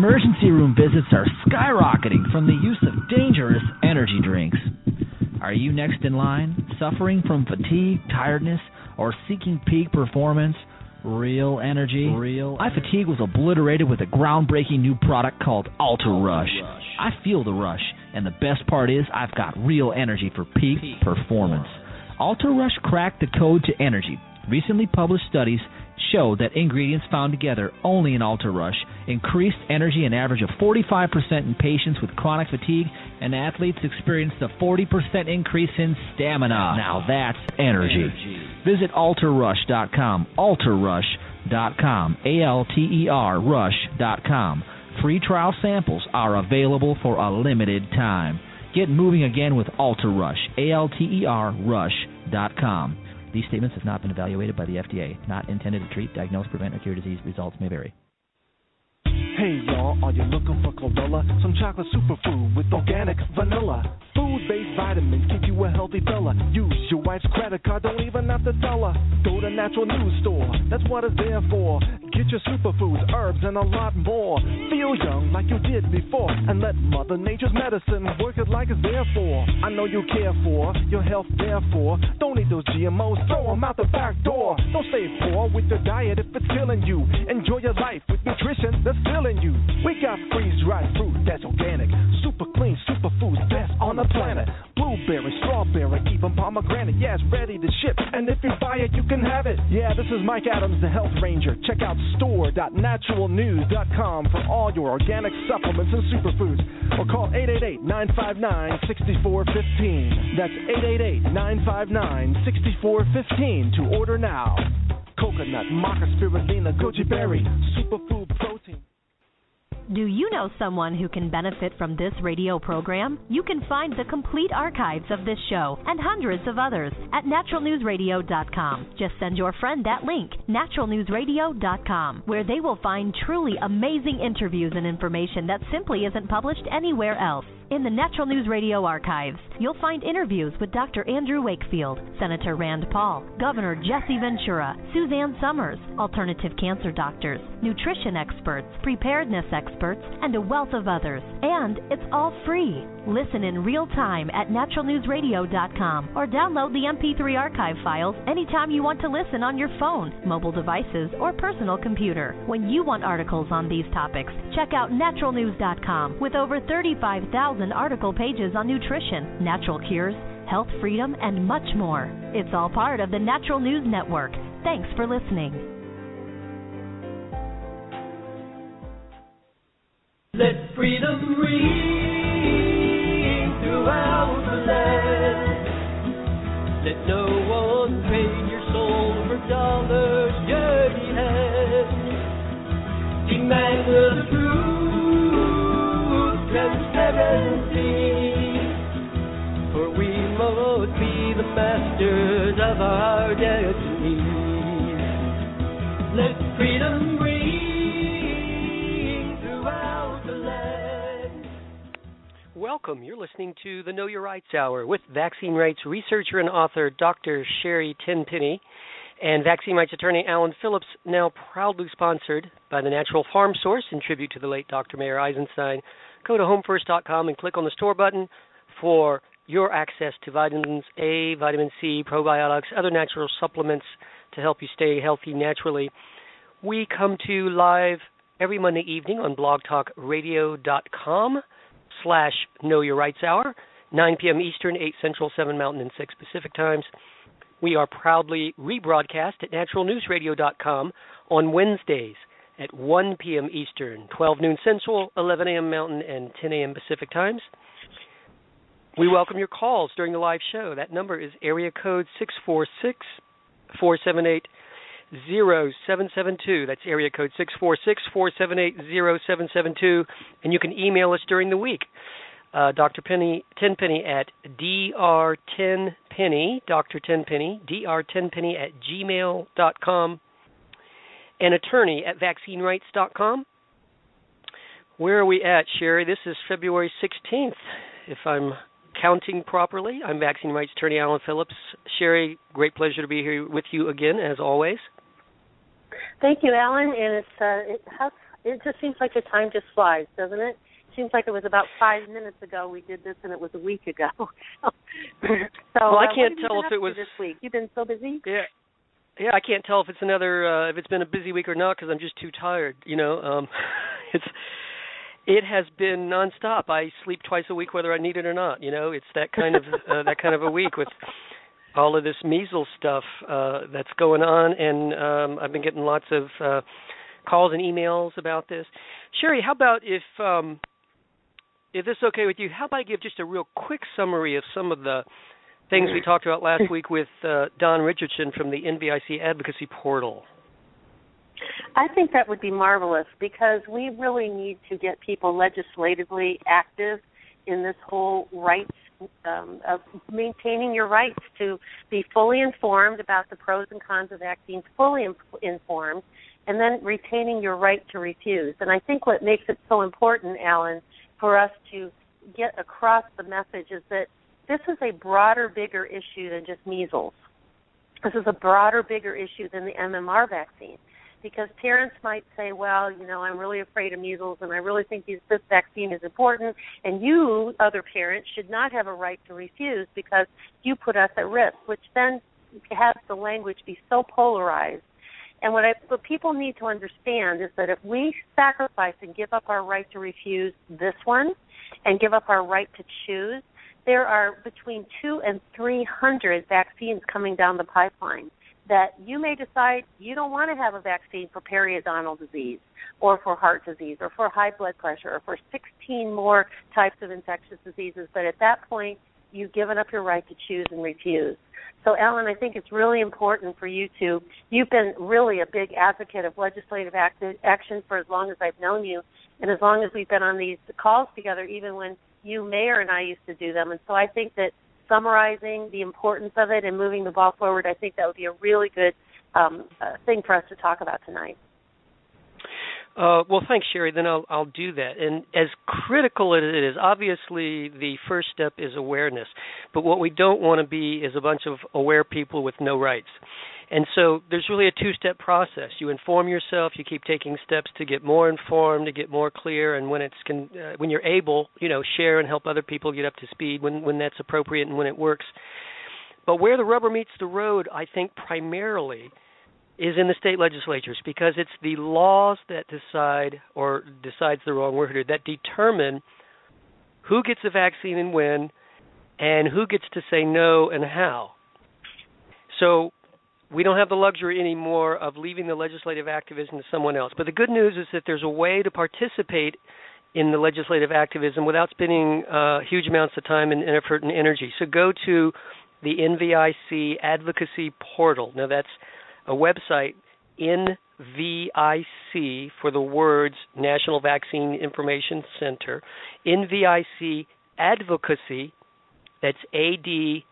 Emergency room visits are skyrocketing from the use of dangerous energy drinks. Are you next in line, suffering from fatigue, tiredness, or seeking peak performance? Real energy? My fatigue was obliterated with a groundbreaking new product called Ultra Rush. I feel the rush, and the best part is I've got real energy for peak performance. Ultra Rush cracked the code to energy. Recently published studies show that ingredients found together only in Ultra Rush increased energy an average of 45% in patients with chronic fatigue, and athletes experienced a 40% increase in stamina. Now that's energy. Visit AlterRush.com, AlterRush.com, A-L-T-E-R, Rush.com. Free trial samples are available for a limited time. Get moving again with Ultra Rush, A-L-T-E-R, Rush.com. These statements have not been evaluated by the FDA. Not intended to treat, diagnose, prevent, or cure disease. Results may vary. Hey y'all, are you looking for chlorella? Some chocolate superfood with organic vanilla. Food-based vitamins keep you a healthy fella. Use your wife's credit card, don't even have to tell her. Go to Natural News Store, that's what it's there for. Get your superfoods, herbs, and a lot more. Feel young like you did before, and let Mother Nature's medicine work it like it's there for. I know you care for your health, therefore. Don't eat those GMOs, throw them out the back door. Don't stay poor with your diet if it's killing you. Enjoy your life with nutrition that's filling you. We got freeze-dried fruit that's organic, super clean, superfoods best on the planet. Blueberry, strawberry, even pomegranate. Yeah, it's ready to ship, and if you buy it, you can have it. Yeah, this is Mike Adams, the Health Ranger. Check out store.naturalnews.com for all your organic supplements and superfoods, or call 888-959-6415. That's 888-959-6415 to order now. Coconut, maca, spirulina, goji berry, superfood protein. Do you know someone who can benefit from this radio program? You can find the complete archives of this show and hundreds of others at naturalnewsradio.com. Just send your friend that link, naturalnewsradio.com, where they will find truly amazing interviews and information that simply isn't published anywhere else. In the Natural News Radio archives, you'll find interviews with Dr. Andrew Wakefield, Senator Rand Paul, Governor Jesse Ventura, Suzanne Summers, alternative cancer doctors, nutrition experts, preparedness experts, and a wealth of others. And it's all free. Listen in real time at naturalnewsradio.com or download the MP3 archive files anytime you want to listen on your phone, mobile devices, or personal computer. When you want articles on these topics, check out naturalnews.com with over 35,000 article pages on nutrition, natural cures, health freedom, and much more. It's all part of the Natural News Network. Thanks for listening. Let freedom ring throughout the land. Let no one trade your soul for dollars, dirty hands. Demand the truth, transparency. For we must be the masters of our destiny. Let freedom ring throughout the land. Welcome. You're listening to the Know Your Rights Hour with vaccine rights researcher and author Dr. Sherry Tenpenny and vaccine rights attorney Alan Phillips, now proudly sponsored by the Natural Farm Source in tribute to the late Dr. Mayer Eisenstein. Go to homefirst.com and click on the store button for your access to vitamins A, vitamin C, probiotics, other natural supplements to help you stay healthy naturally. We come to you live every Monday evening on blogtalkradio.com/Know Your Rights Hour, 9 p.m. Eastern, 8 Central, 7 Mountain, and 6 Pacific times. We are proudly rebroadcast at naturalnewsradio.com on Wednesdays at 1 p.m. Eastern, 12 noon Central, 11 a.m. Mountain, and 10 a.m. Pacific times. We welcome your calls during the live show. That number is area code 646-478-0772. That's area code 646-478-0772. And you can email us during the week. Dr. Tenpenny at drtenpenny, Dr. Tenpenny, drtenpenny at gmail.com. An attorney at vaccinerights.com. Where are we at, Sherry? This is February 16th, if I'm counting properly. I'm vaccine rights attorney Alan Phillips. Sherry, great pleasure to be here with you again, as always. Thank you, Alan. And it's It just seems like the time just flies, doesn't it? Seems like it was about 5 minutes ago we did this, and it was a week ago. Well, I can't tell if it was this week. You've been so busy. Yeah, I can't tell if it's if it's been a busy week or not because I'm just too tired. It has been nonstop. I sleep twice a week whether I need it or not. It's that kind of a week with all of this measles stuff that's going on, and I've been getting lots of calls and emails about this. Sherry, how about if this is okay with you, how about I give just a real quick summary of some of the things we talked about last week with Don Richardson from the NVIC Advocacy Portal? I think that would be marvelous because we really need to get people legislatively active in this whole rights of maintaining your rights to be fully informed about the pros and cons of vaccines, fully informed, and then retaining your right to refuse. And I think what makes it so important, Alan, for us to get across the message is that this is a broader, bigger issue than just measles. This is a broader, bigger issue than the MMR vaccine. Because parents might say, well, I'm really afraid of measles and I really think this vaccine is important, and you, other parents, should not have a right to refuse because you put us at risk, which then has the language be so polarized. And what people need to understand is that if we sacrifice and give up our right to refuse this one and give up our right to choose, there are between 200 and 300 vaccines coming down the pipeline that you may decide you don't want to have a vaccine for periodontal disease or for heart disease or for high blood pressure or for 16 more types of infectious diseases. But at that point, you've given up your right to choose and refuse. So, Ellen, I think it's really important for you've been really a big advocate of legislative action for as long as I've known you and as long as we've been on these calls together, even when you, Mayor, and I used to do them. And so I think that summarizing the importance of it and moving the ball forward, I think that would be a really good thing for us to talk about tonight. Well, thanks, Sherry. Then I'll do that. And as critical as it is, obviously the first step is awareness. But what we don't want to be is a bunch of aware people with no rights. And so there's really a two-step process. You inform yourself. You keep taking steps to get more informed, to get more clear. And when you're able, share and help other people get up to speed when that's appropriate and when it works. But where the rubber meets the road, I think primarily is in the state legislatures, because it's the laws that decides the wrong word here, that determine who gets the vaccine and when, and who gets to say no and how. So we don't have the luxury anymore of leaving the legislative activism to someone else. But the good news is that there's a way to participate in the legislative activism without spending huge amounts of time and effort and energy. So go to the NVIC Advocacy Portal. Now that's a website, NVIC, for the words National Vaccine Information Center, NVIC Advocacy, that's ADVOCACY,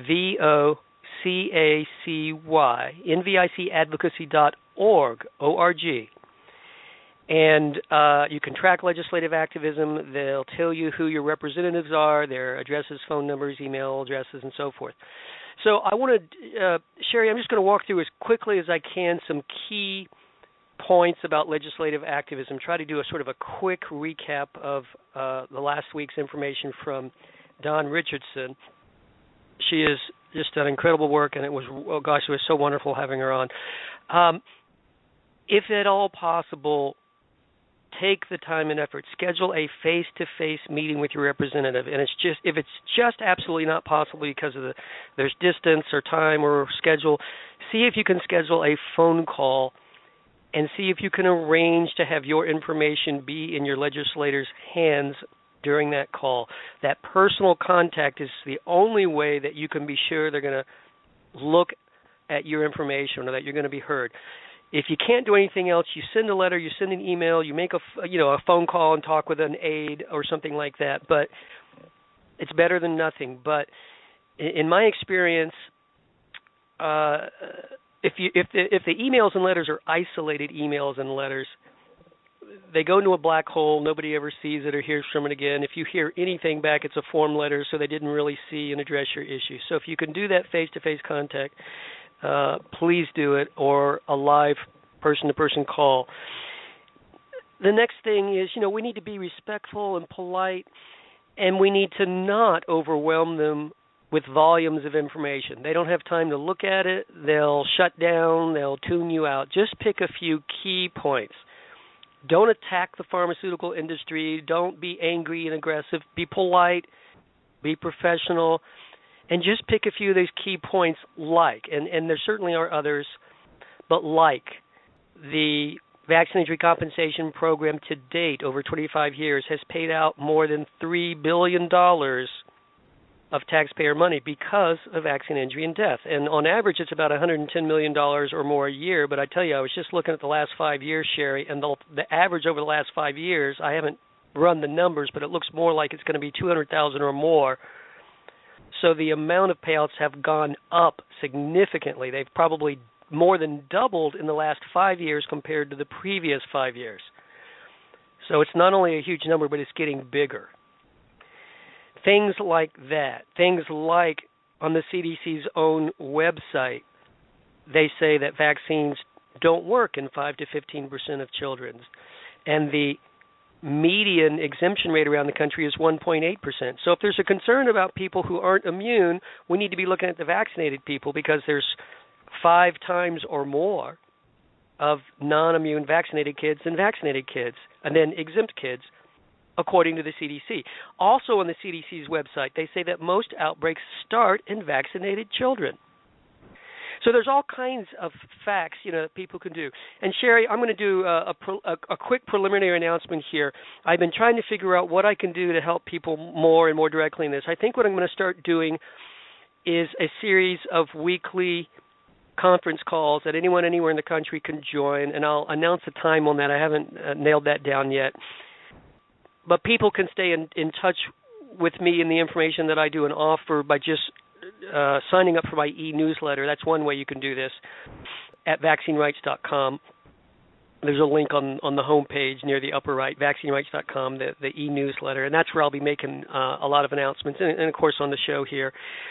NVICadvocacy.org, O-R-G. And you can track legislative activism. They'll tell you who your representatives are, their addresses, phone numbers, email addresses, and so forth. So I want to, Sherry, I'm just going to walk through as quickly as I can some key points about legislative activism, try to do a sort of a quick recap of the last week's information from Don Richardson. She has just done incredible work, and it was so wonderful having her on. If at all possible, take the time and effort. Schedule a face-to-face meeting with your representative, and if it's just absolutely not possible because of there's distance or time or schedule, see if you can schedule a phone call and see if you can arrange to have your information be in your legislators' hands during that call. That personal contact is the only way that you can be sure they're going to look at your information or that you're going to be heard. If you can't do anything else, you send a letter, you send an email, you make a phone call and talk with an aide or something like that. But it's better than nothing. But in my experience, if the emails and letters are isolated emails and letters, they go into a black hole. Nobody ever sees it or hears from it again. If you hear anything back, it's a form letter, so they didn't really see and address your issue. So if you can do that face-to-face contact, please do it, or a live person-to-person call. the next thing is, we need to be respectful and polite, and we need to not overwhelm them with volumes of information. They don't have time to look at it. They'll shut down. They'll tune you out. Just pick a few key points. Don't attack the pharmaceutical industry. Don't be angry and aggressive. Be polite. Be professional. And just pick a few of those key points and there certainly are others, but the Vaccine Injury Compensation Program to date, over 25 years, has paid out more than $3 billion of taxpayer money because of vaccine injury and death. And on average, it's about $110 million or more a year. But I tell you, I was just looking at the last 5 years, Sherry, and the average over the last 5 years, I haven't run the numbers, but it looks more like it's going to be $200,000 or more. So the amount of payouts have gone up significantly. They've probably more than doubled in the last 5 years compared to the previous 5 years. So it's not only a huge number, but it's getting bigger. Things like that, things like on the CDC's own website, they say that vaccines don't work in 5 to 15% of children. And the median exemption rate around the country is 1.8%. So if there's a concern about people who aren't immune, we need to be looking at the vaccinated people, because there's 5 times or more of non-immune vaccinated kids than vaccinated kids, and then exempt kids, according to the CDC. Also on the CDC's website, they say that most outbreaks start in vaccinated children. So there's all kinds of facts, that people can do. And Sherry, I'm going to do a quick preliminary announcement here. I've been trying to figure out what I can do to help people more and more directly in this. I think what I'm going to start doing is a series of weekly conference calls that anyone anywhere in the country can join, and I'll announce the time on that. I haven't nailed that down yet. But people can stay in touch with me and the information that I do and offer by just signing up for my e-newsletter. That's one way you can do this, at vaccinerights.com. There's a link on the home page near the upper right, vaccinerights.com, the e-newsletter, and that's where I'll be making a lot of announcements, and of course on the show here.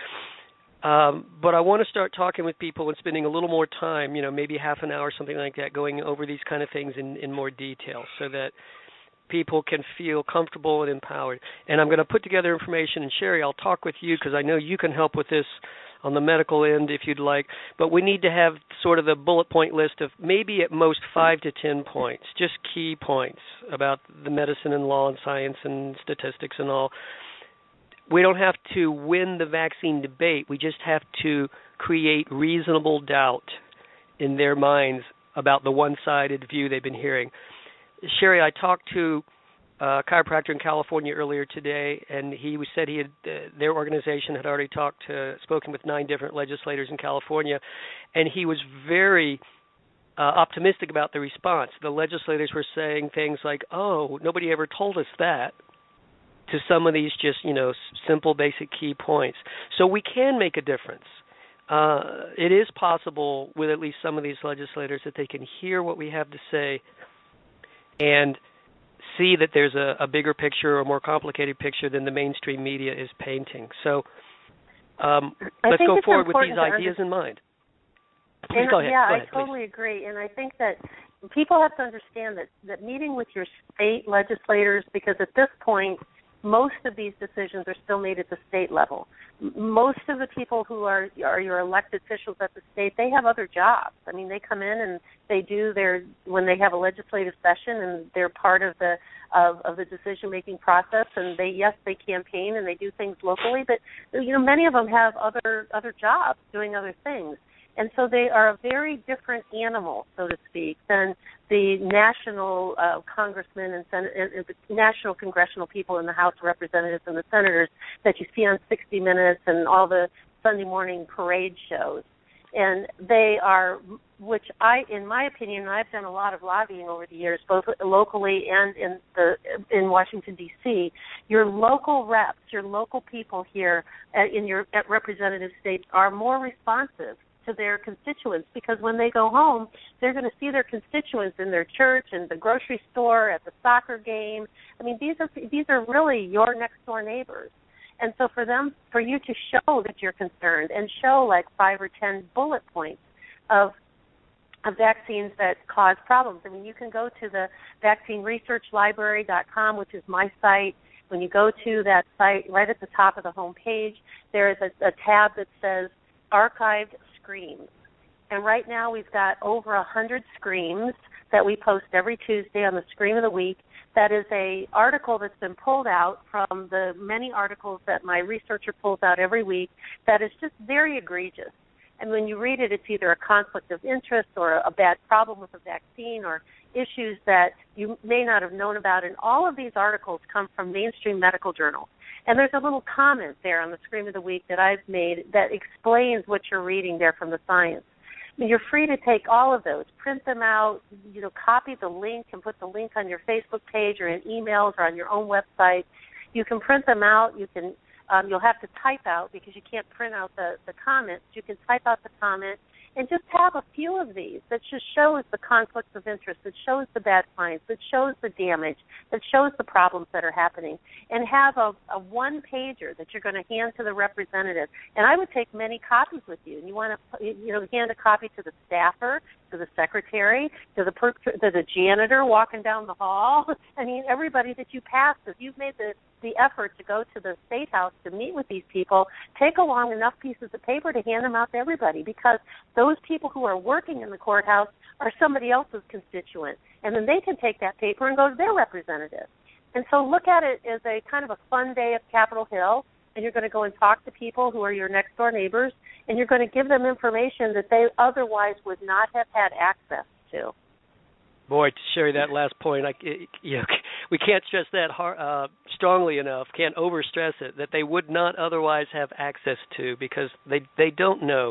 But I want to start talking with people and spending a little more time, maybe half an hour, something like that, going over these kind of things in more detail, so that people can feel comfortable and empowered. And I'm going to put together information, and Sherry, I'll talk with you, because I know you can help with this on the medical end if you'd like. But we need to have sort of the bullet point list of maybe at most 5 to 10 points, just key points about the medicine and law and science and statistics and all. We don't have to win the vaccine debate. We just have to create reasonable doubt in their minds about the one-sided view they've been hearing. Sherry, I talked to a chiropractor in California earlier today, and he said their organization had already spoken with 9 different legislators in California, and he was very optimistic about the response. The legislators were saying things like, "Oh, nobody ever told us that," to some of these just, simple, basic key points. So we can make a difference. It is possible with at least some of these legislators that they can hear what we have to say and see that there's a bigger picture or more complicated picture than the mainstream media is painting. So let's go forward with these ideas in mind. Please go ahead. Yeah, go ahead, I totally agree. And I think that people have to understand that meeting with your state legislators, because at this point, most of these decisions are still made at the state level. Most of the people who are your elected officials at the state, they have other jobs. I mean, they come in and they do when they have a legislative session, and they're part of the decision-making process, and they campaign and they do things locally, but many of them have other jobs doing other things. And so they are a very different animal, so to speak, than the national congressmen and the national congressional people in the House of Representatives and the senators that you see on 60 Minutes and all the Sunday morning parade shows. And they are, in my opinion, I've done a lot of lobbying over the years, both locally and in Washington, D.C. Your local reps, your local people here at representative states are more responsive to their constituents, because when they go home, they're going to see their constituents in their church, in the grocery store, at the soccer game. I mean, these are really your next door neighbors. And so for you to show that you're concerned and show like 5 or 10 bullet points of vaccines that cause problems. I mean, you can go to the vaccineresearchlibrary.com, which is my site. When you go to that site, right at the top of the home page, there is a tab that says Archived Screams. And right now we've got over 100 screams that we post every Tuesday on the Scream of the Week. That is a article that's been pulled out from the many articles that my researcher pulls out every week that is just very egregious. And when you read it, it's either a conflict of interest or a bad problem with a vaccine or issues that you may not have known about. And all of these articles come from mainstream medical journals. And there's a little comment there on the Scream of the Week that I've made that explains what you're reading there from the science. I mean, you're free to take all of those, print them out, copy the link and put the link on your Facebook page or in emails or on your own website. You can print them out. You can, you'll have to type out because you can't print out the comments. You can type out the comment and just have a few of these that just shows the conflicts of interest, that shows the bad science, that shows the damage, that shows the problems that are happening, and have a one-pager that you're going to hand to the representative. And I would take many copies with you. And you want to, hand a copy to the staffer, to the secretary, to the janitor walking down the hall. I mean, everybody that you pass, if you've made the effort to go to the State House to meet with these people, take along enough pieces of paper to hand them out to everybody, because those people who are working in the courthouse are somebody else's constituent, and then they can take that paper and go to their representative. And so look at it as a kind of a fun day at Capitol Hill, and you're going to go and talk to people who are your next-door neighbors, and you're going to give them information that they otherwise would not have had access to. Boy, Sherry, that last point, we can't stress that strongly enough, can't overstress it, that they would not otherwise have access to because they don't know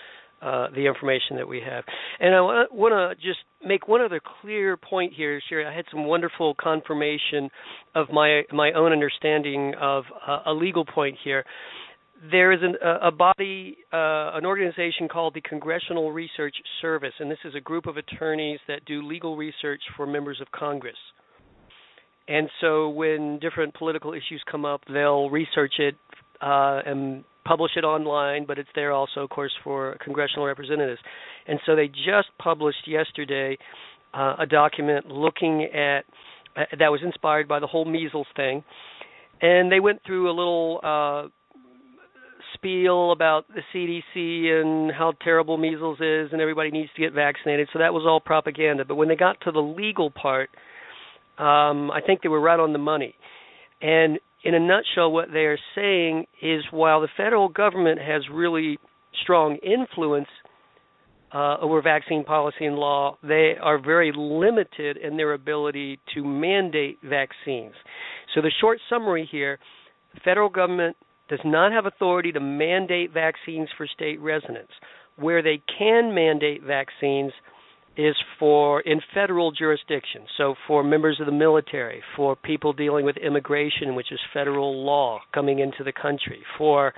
the information that we have. And I want to just make one other clear point here, Sherry. I had some wonderful confirmation of my own understanding of a legal point here. There is a body, an organization called the Congressional Research Service, and this is a group of attorneys that do legal research for members of Congress. And so when different political issues come up, they'll research it and publish it online, but it's there also, of course, for congressional representatives. And so they just published yesterday a document looking at that was inspired by the whole measles thing. And they went through a little spiel about the CDC and how terrible measles is and everybody needs to get vaccinated. So that was all propaganda. But when they got to the legal part, I think they were right on the money. And in a nutshell, what they are saying is while the federal government has really strong influence over vaccine policy and law, they are very limited in their ability to mandate vaccines. So the short summary here, the federal government does not have authority to mandate vaccines for state residents. Where they can mandate vaccines is in federal jurisdictions, so for members of the military, for people dealing with immigration, which is federal law coming into the country, for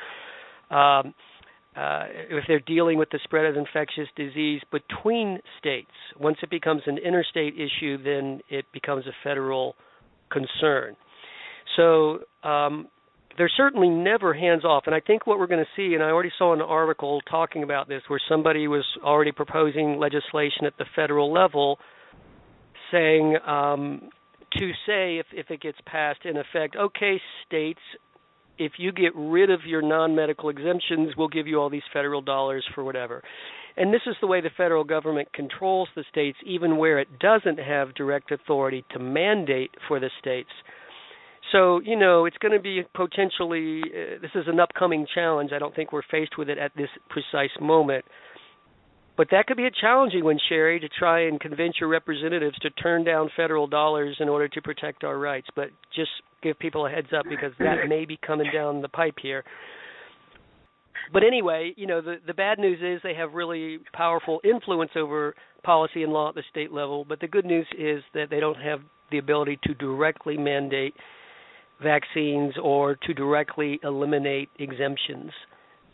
if they're dealing with the spread of infectious disease between states. Once it becomes an interstate issue, then it becomes a federal concern. So they're certainly never hands-off, and I think what we're going to see, and I already saw an article talking about this where somebody was already proposing legislation at the federal level saying, if it gets passed, in effect, okay, states, if you get rid of your non-medical exemptions, we'll give you all these federal dollars for whatever. And this is the way the federal government controls the states, even where it doesn't have direct authority to mandate for the states. So, it's going to be potentially, this is an upcoming challenge. I don't think we're faced with it at this precise moment. But that could be a challenging one, Sherry, to try and convince your representatives to turn down federal dollars in order to protect our rights. But just give people a heads up because that may be coming down the pipe here. But anyway, the bad news is they have really powerful influence over policy and law at the state level. But the good news is that they don't have the ability to directly mandate vaccines or to directly eliminate exemptions.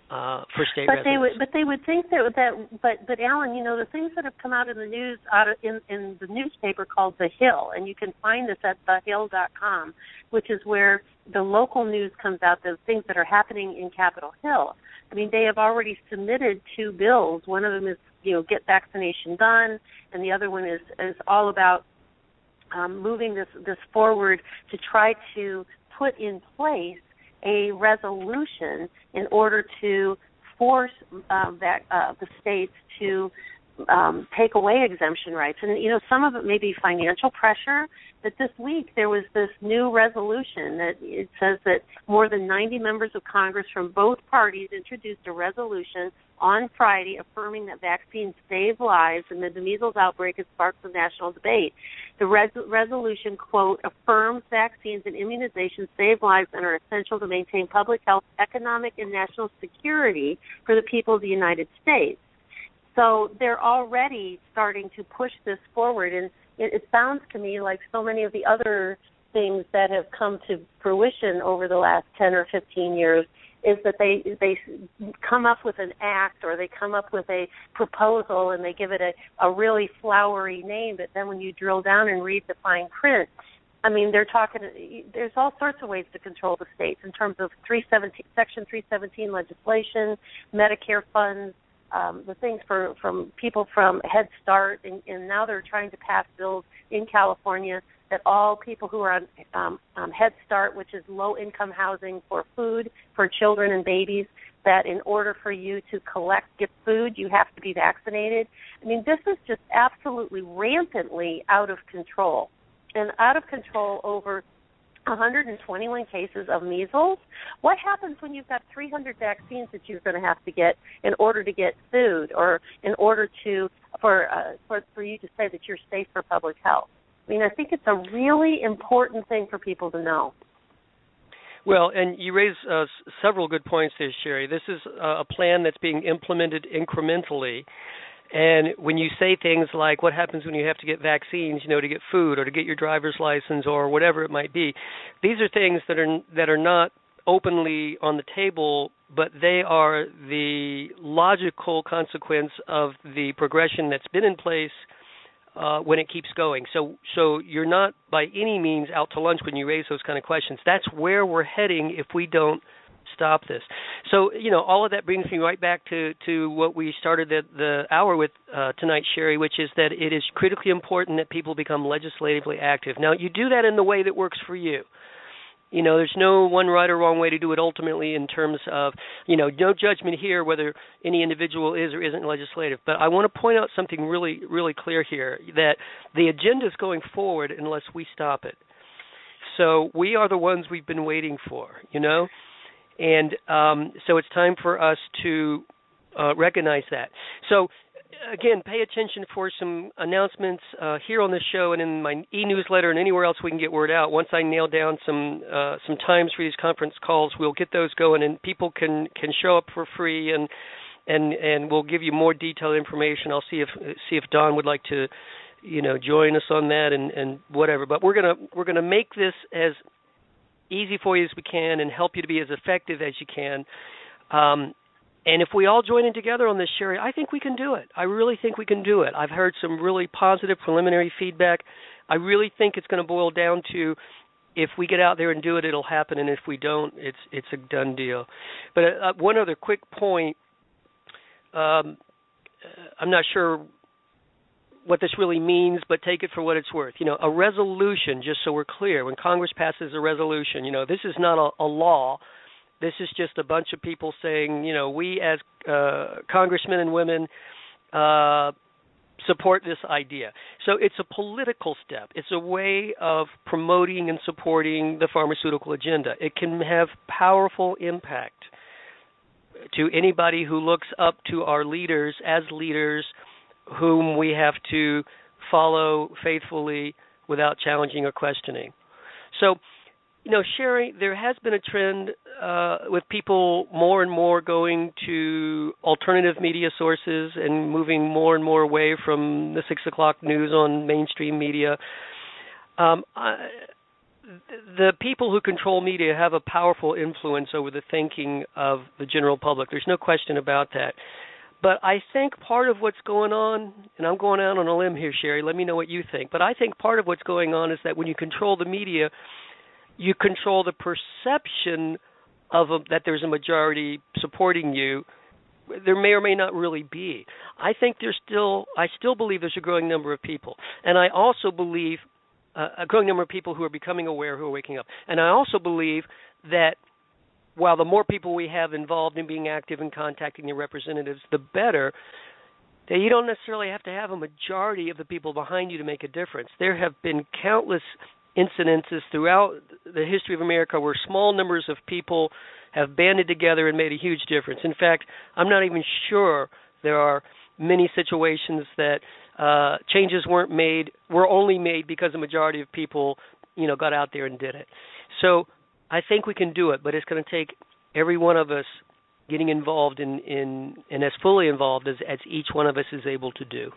for state residents. But they would think that but Alan, the things that have come out in the news in the newspaper called The Hill, and you can find this at thehill.com, which is where the local news comes out, the things that are happening in Capitol Hill. I mean, they have already submitted 2 bills. One of them is, get vaccination done, and the other one is all about moving this forward to try to put in place a resolution in order to force the states to take away exemption rights. And, some of it may be financial pressure, but this week there was this new resolution that it says that more than 90 members of Congress from both parties introduced a resolution on Friday affirming that vaccines save lives amid the measles outbreak has sparked some national debate. The resolution, quote, affirms vaccines and immunizations save lives and are essential to maintain public health, economic, and national security for the people of the United States. So they're already starting to push this forward, and it sounds to me like so many of the other things that have come to fruition over the last 10 or 15 years is that they come up with an act or they come up with a proposal and they give it a really flowery name, but then when you drill down and read the fine print, I mean, there's all sorts of ways to control the states in terms of Section 317 legislation, Medicare funds, the things from people from Head Start, and now they're trying to pass bills in California that all people who are on Head Start, which is low-income housing for food for children and babies, that in order for you to get food, you have to be vaccinated. I mean, this is just absolutely rampantly out of control, and out of control over 121 cases of measles. What happens when you've got 300 vaccines that you're going to have to get in order to get food, or in order for you to say that you're safe for public health? I mean, I think it's a really important thing for people to know. Well, and you raise several good points there, Sherry. This is a plan that's being implemented incrementally. And when you say things like what happens when you have to get vaccines, to get food or to get your driver's license or whatever it might be, these are things that are not openly on the table, but they are the logical consequence of the progression that's been in place when it keeps going. So you're not by any means out to lunch when you raise those kind of questions. That's where we're heading if we don't stop this. So, all of that brings me right back to what we started the hour with tonight, Sherry, which is that it is critically important that people become legislatively active. Now, you do that in the way that works for you. There's no one right or wrong way to do it ultimately in terms of, no judgment here whether any individual is or isn't legislative. But I want to point out something really, really clear here, that the agenda is going forward unless we stop it. So we are the ones we've been waiting for, And so it's time for us to recognize that. So, again, pay attention for some announcements here on this show and in my e-newsletter and anywhere else we can get word out. Once I nail down some times for these conference calls, we'll get those going, and people can show up for free, and we'll give you more detailed information. I'll see if Don would like to, join us on that and whatever. But we're gonna make this as easy for you as we can and help you to be as effective as you can. And if we all join in together on this, Sherry, I think we can do it. I really think we can do it. I've heard some really positive preliminary feedback. I really think it's going to boil down to if we get out there and do it, it'll happen, and if we don't, it's a done deal. But one other quick point, I'm not sure what this really means, but take it for what it's worth. A resolution, just so we're clear, when Congress passes a resolution, this is not a law. This is just a bunch of people saying, we as congressmen and women support this idea. So it's a political step. It's a way of promoting and supporting the pharmaceutical agenda. It can have powerful impact to anybody who looks up to our leaders as leaders whom we have to follow faithfully without challenging or questioning. So, Sherry, there has been a trend with people more and more going to alternative media sources and moving more and more away from the 6 o'clock news on mainstream media. the people who control media have a powerful influence over the thinking of the general public. There's no question about that. But I think part of what's going on, and I'm going out on a limb here, Sherry, let me know what you think, but I think part of what's going on is that when you control the media, you control the perception of that there's a majority supporting you. There may or may not really be. I still believe there's a growing number of people. And I also believe a growing number of people who are becoming aware, who are waking up. And I also believe that while the more people we have involved in being active and contacting their representatives, the better, that you don't necessarily have to have a majority of the people behind you to make a difference. There have been countless incidences throughout the history of America where small numbers of people have banded together and made a huge difference. In fact, I'm not even sure there are many situations that changes were only made because the majority of people, got out there and did it. So I think we can do it, but it's going to take every one of us getting involved in as fully involved as each one of us is able to do.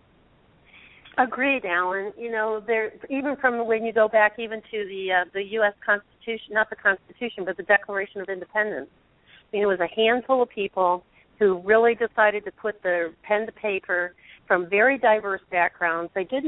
Agreed, Alan. There, even from when you go back even to the U.S. Constitution, not the Constitution, but the Declaration of Independence, it was a handful of people who really decided to put their pen to paper from very diverse backgrounds. They didn't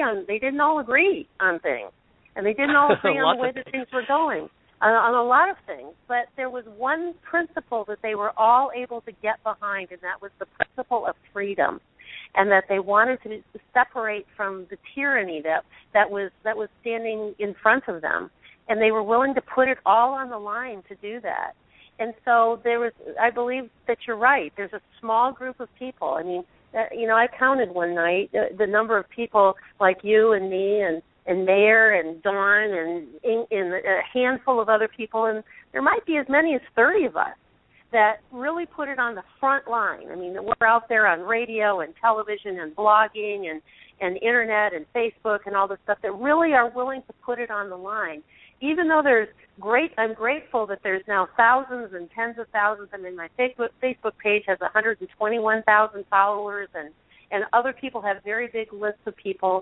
all agree on things, and they didn't all agree on the way that things were going. On a lot of things, but there was one principle that they were all able to get behind, and that was the principle of freedom, and that they wanted to separate from the tyranny that was standing in front of them, and they were willing to put it all on the line to do that. And so I believe that you're right. There's a small group of people. I mean, I counted one night the number of people like you and me and Mayor and Dawn and a handful of other people, and there might be as many as 30 of us that really put it on the front line. I mean, we're out there on radio and television and blogging and internet and Facebook and all this stuff that really are willing to put it on the line. Even though I'm grateful that there's now thousands and tens of thousands. I mean, my Facebook page has 121,000 followers, and other people have very big lists of people.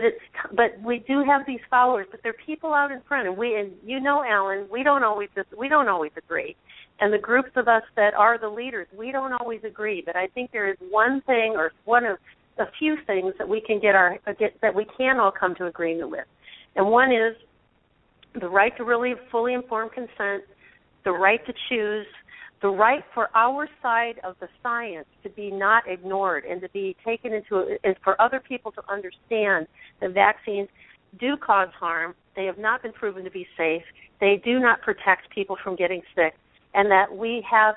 But we do have these followers, but they're people out in front, and Alan, we don't always agree. And the groups of us that are the leaders, we don't always agree. But I think there is one thing, or one of a few things that we can that we can all come to agreement with, and one is the right to really fully informed consent, the right to choose, the right for our side of the science to be not ignored and to be taken and for other people to understand that vaccines do cause harm. They have not been proven to be safe. They do not protect people from getting sick, and that we have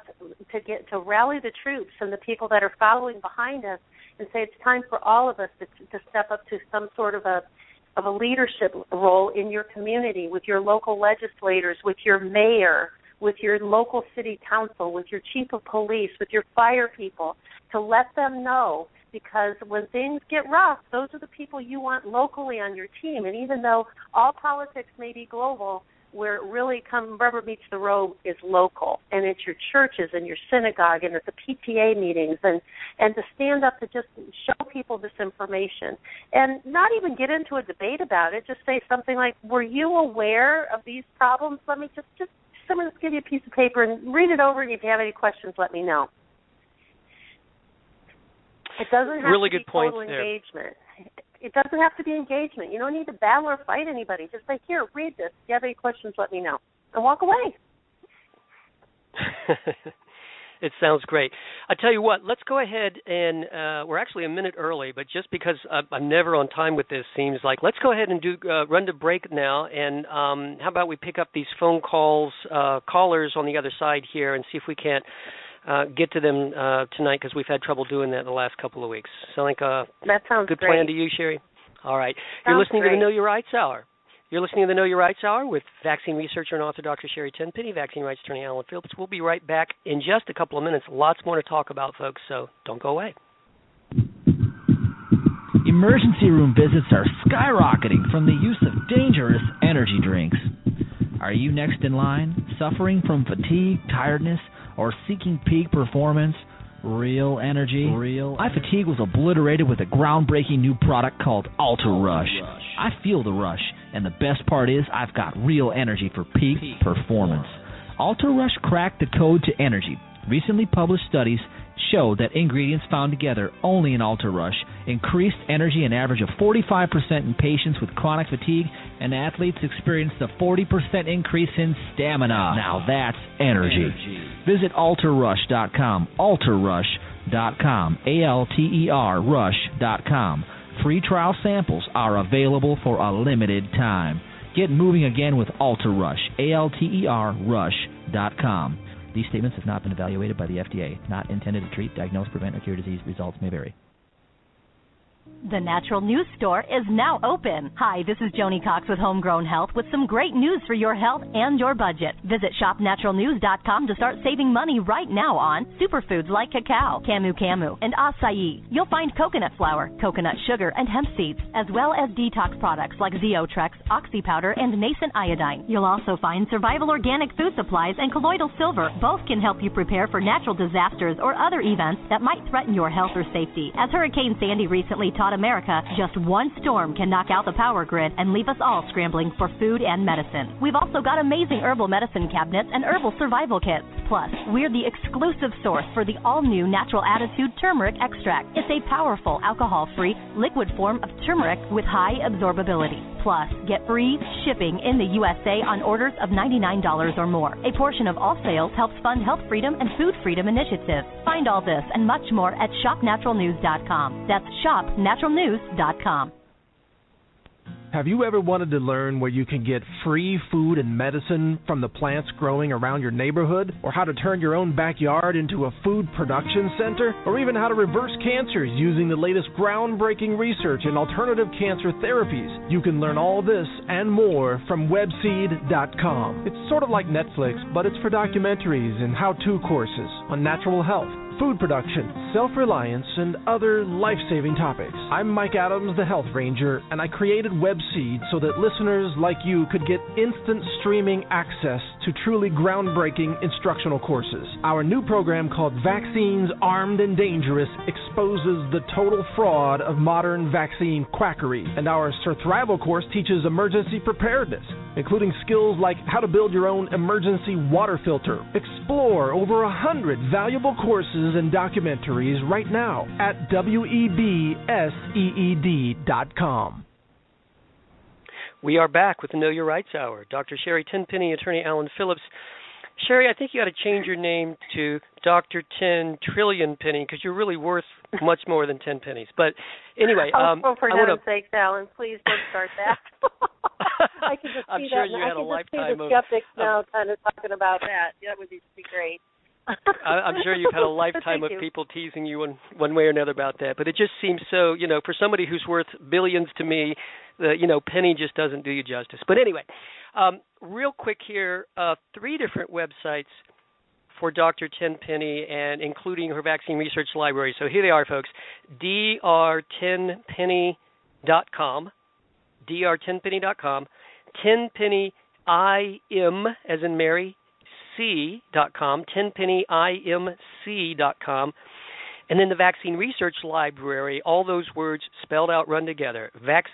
to rally the troops and the people that are following behind us and say it's time for all of us to step up to some sort of a leadership role in your community, with your local legislators, with your mayor, with your local city council, with your chief of police, with your fire people, to let them know, because when things get rough, those are the people you want locally on your team. And even though all politics may be global, where it really rubber meets the road is local, and it's your churches and your synagogue and at the PTA meetings, and to stand up to just show people this information and not even get into a debate about it. Just say something like, were you aware of these problems? Let me just someone give you a piece of paper and read it over, and if you have any questions, let me know. It doesn't have really to good be points total there. engagement. It doesn't have to be engagement. You don't need to battle or fight anybody. Just say, here, read this. If you have any questions, let me know. And walk away. It sounds great. I tell you what, let's go ahead and we're actually a minute early, but just because I'm never on time with this, seems like, let's go ahead and run to break now. And how about we pick up these phone callers on the other side here and see if we can't get to them tonight, because we've had trouble doing that in the last couple of weeks. Sound like a good plan to you, Sherry? All right. You're listening to the Know Your Rights Hour. You're listening to the Know Your Rights Hour with vaccine researcher and author Dr. Sherry Tenpenny, vaccine rights attorney Alan Phillips. We'll be right back in just a couple of minutes. Lots more to talk about, folks, so don't go away. Emergency room visits are skyrocketing from the use of dangerous energy drinks. Are you next in line, suffering from fatigue, tiredness, or seeking peak performance? Real energy? My fatigue was obliterated with a groundbreaking new product called Ultra Rush. I feel the rush, and the best part is I've got real energy for peak performance. Ultra Rush cracked the code to energy. Recently published studies show that ingredients found together only in Ultra Rush increased energy an average of 45% in patients with chronic fatigue, and athletes experienced a 40% increase in stamina. Now that's energy. Visit AlterRush.com, AlterRush.com, A-L-T-E-R, Rush.com. Free trial samples are available for a limited time. Get moving again with Ultra Rush, A-L-T-E-R, Rush.com. These statements have not been evaluated by the FDA, not intended to treat, diagnose, prevent, or cure disease. Results may vary. The Natural News Store is now open. Hi, this is Joni Cox with Homegrown Health with some great news for your health and your budget. Visit shopnaturalnews.com to start saving money right now on superfoods like cacao, camu, and acai. You'll find coconut flour, coconut sugar, and hemp seeds, as well as detox products like Zeotrex, Oxy Powder, and Nascent Iodine. You'll also find survival organic food supplies and colloidal silver. Both can help you prepare for natural disasters or other events that might threaten your health or safety. As Hurricane Sandy recently taught America, just one storm can knock out the power grid and leave us all scrambling for food and medicine. We've also got amazing herbal medicine cabinets and herbal survival kits. Plus, we're the exclusive source for the all-new Natural Attitude Turmeric Extract. It's a powerful, alcohol-free, liquid form of turmeric with high absorbability. Plus, get free shipping in the USA on orders of $99 or more. A portion of all sales helps fund health freedom and food freedom initiatives. Find all this and much more at shopnaturalnews.com. That's shopnaturalnews.com. Have you ever wanted to learn where you can get free food and medicine from the plants growing around your neighborhood? Or how to turn your own backyard into a food production center? Or even how to reverse cancers using the latest groundbreaking research in alternative cancer therapies? You can learn all this and more from webseed.com. It's sort of like Netflix, but it's for documentaries and how-to courses on natural health, food production, self-reliance, and other life-saving topics. I'm Mike Adams, the Health Ranger, and I created Webseed so that listeners like you could get instant streaming access to truly groundbreaking instructional courses. Our new program called Vaccines Armed and Dangerous exposes the total fraud of modern vaccine quackery, and our Surthrival course teaches emergency preparedness, including skills like how to build your own emergency water filter. Explore over 100 valuable courses and documentaries right now at WEBSEED.com. We are back with the Know Your Rights Hour. Dr. Sherry Tenpenny, Attorney Alan Phillips. Sherry, I think you ought to change your name to Dr. 10 Trillion Penny because you're really worth much more than 10 pennies. But anyway, for heaven's sake, Alan, please don't start that. I can just I'm see sure that. you I had a can just lifetime see the skeptics now kind of talking about that. That would be great. I'm sure you've had a lifetime of people teasing you one way or another about that. But it just seems so, for somebody who's worth billions to me, penny just doesn't do you justice. But anyway, real quick here, 3 different websites for Dr. Tenpenny, and including her vaccine research library. So here they are, folks. dr10penny.com, dr10penny.com, 10pennyim, as in Mary, C.com, 10pennyimc.com, and then the Vaccine Research Library, all those words spelled out, run together,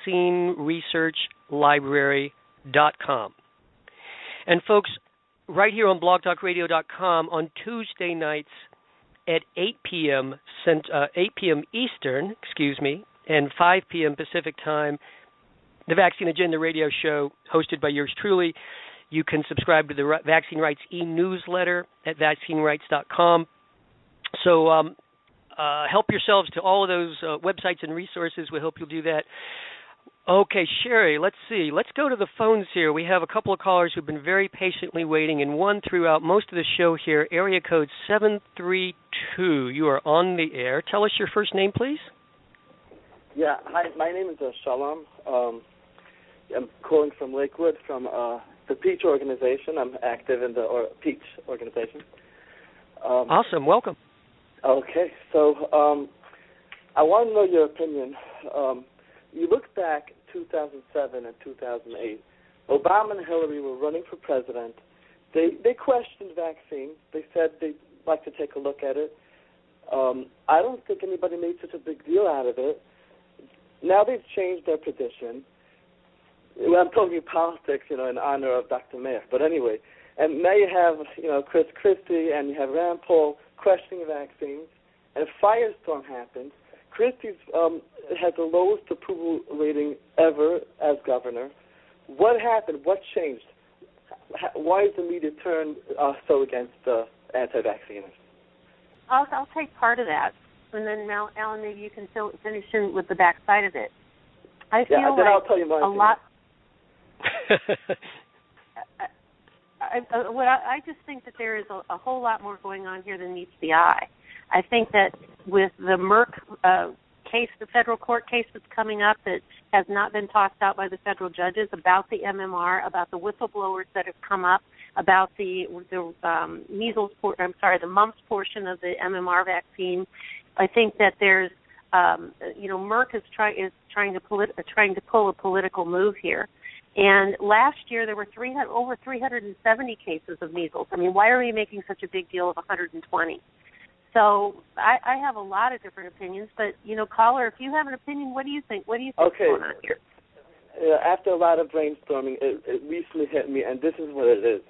vaccineresearchlibrary.com. And folks, right here on blogtalkradio.com on Tuesday nights at 8 p.m. Eastern, and 5 p.m. Pacific time, the Vaccine Agenda radio show hosted by yours truly. You can subscribe to the Vaccine Rights e-newsletter at vaccinerights.com. So help yourselves to all of those websites and resources. We hope you'll do that. Okay, Sherry, let's see. Let's go to the phones here. We have a couple of callers who've been very patiently waiting, and one throughout most of the show here, area code 732. You are on the air. Tell us your first name, please. Yeah, hi, my name is Shalom. I'm calling from Lakewood, from the Peach Organization. I'm active in the Peach Organization. Awesome. Welcome. Okay. So I want to know your opinion. You look back 2007 and 2008. Obama and Hillary were running for president. They questioned vaccines. They said they'd like to take a look at it. I don't think anybody made such a big deal out of it. Now they've changed their position. well, I'm talking politics, in honor of Dr. Mayer. But anyway, and now you have, Chris Christie and you have Rand Paul questioning vaccines, and a firestorm happens. Christie has the lowest approval rating ever as governor. What happened? What changed? Why is the media turned so against anti-vacciners? I'll take part of that, and then Alan, maybe you can finish in with the backside of it. I feel then like I'll tell you my opinion. lot. I just think that there is a whole lot more going on here than meets the eye. I think that with the Merck case, the federal court case that's coming up that has not been tossed out by the federal judges about the MMR, about the whistleblowers that have come up, about the mumps portion of the MMR vaccine. I think that there's, Merck is trying to pull a political move here. And last year there were over 370 cases of measles. I mean, why are we making such a big deal of 120? So I have a lot of different opinions, but, caller, if you have an opinion, what do you think? What do you think is going on here? After a lot of brainstorming, it recently hit me, and this is what it is.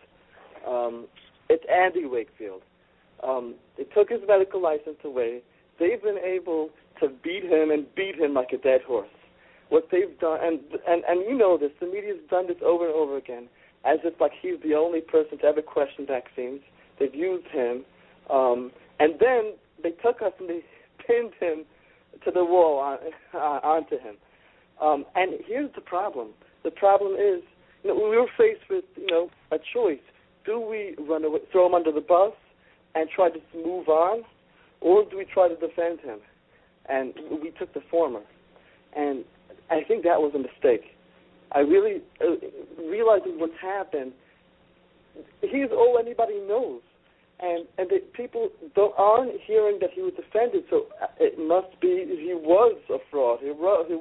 It's Andy Wakefield. They took his medical license away. They've been able to beat him like a dead horse. What they've done, and you know this, the media's done this over and over again, as if like he's the only person to ever question vaccines. They've used him, and then they took us and they pinned him to the wall onto him. And here's the problem. The problem is, we were faced with, a choice. Do we run away, throw him under the bus and try to move on, or do we try to defend him? And we took the former. And I think that was a mistake. I really realizing what's happened. He's all anybody knows, and people aren't hearing that he was defended. So it must be he was a fraud. It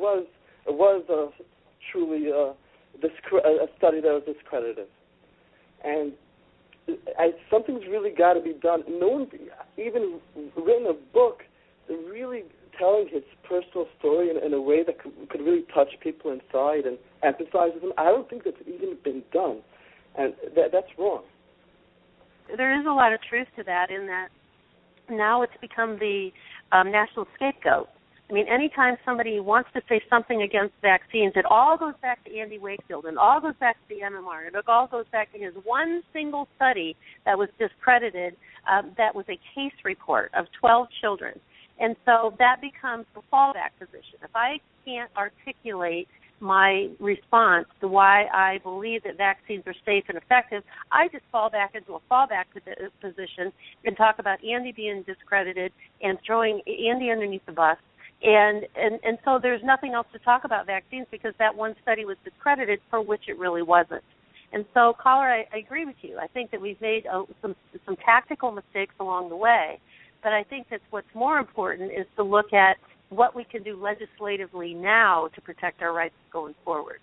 was truly a study that was discredited, and something's really got to be done. No one even written a book really telling his personal story in a way that could really touch people inside and empathize with them. I don't think that's even been done, and that's wrong. There is a lot of truth to that, in that now it's become the national scapegoat. I mean, anytime somebody wants to say something against vaccines, it all goes back to Andy Wakefield, and all goes back to the MMR, and it all goes back to his one single study that was discredited, that was a case report of 12 children. And so that becomes the fallback position. If I can't articulate my response to why I believe that vaccines are safe and effective, I just fall back into a fallback position and talk about Andy being discredited and throwing Andy underneath the bus. And so there's nothing else to talk about vaccines, because that one study was discredited, for which it really wasn't. And so, caller, I agree with you. I think that we've made some tactical mistakes along the way. But I think that what's more important is to look at what we can do legislatively now to protect our rights going forward.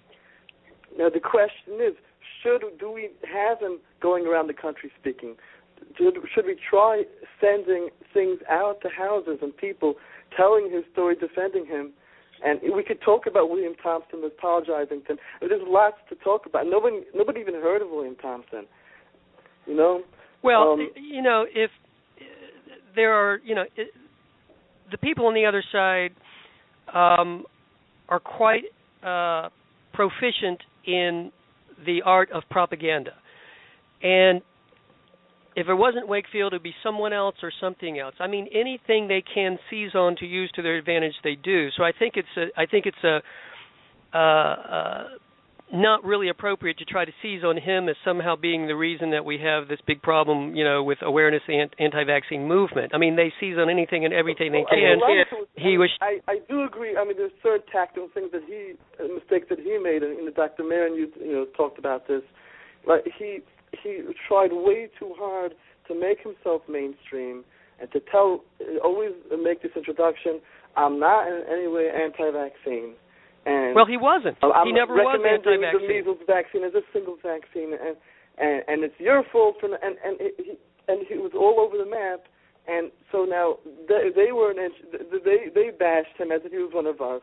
Now the question is, do we have him going around the country speaking? Should we try sending things out to houses and people telling his story, defending him? And we could talk about William Thompson apologizing to him. There's lots to talk about. Nobody even heard of William Thompson. Well, if there are, the people on the other side are quite proficient in the art of propaganda. And if it wasn't Wakefield, it would be someone else or something else. I mean, anything they can seize on to use to their advantage, they do. So I think it's not really appropriate to try to seize on him as somehow being the reason that we have this big problem, with awareness of the anti-vaccine movement. I mean, they seize on anything and everything they can. I do agree. I mean, there's certain tactical things mistakes that he made, and Dr. Marin, you talked about this. Like he tried way too hard to make himself mainstream and to always make this introduction, I'm not in any way anti-vaccine. And well, he wasn't. He never was anti-vaccine. The measles vaccine as a single vaccine, and it's your fault. And he was all over the map. And so now they bashed him as if he was one of us.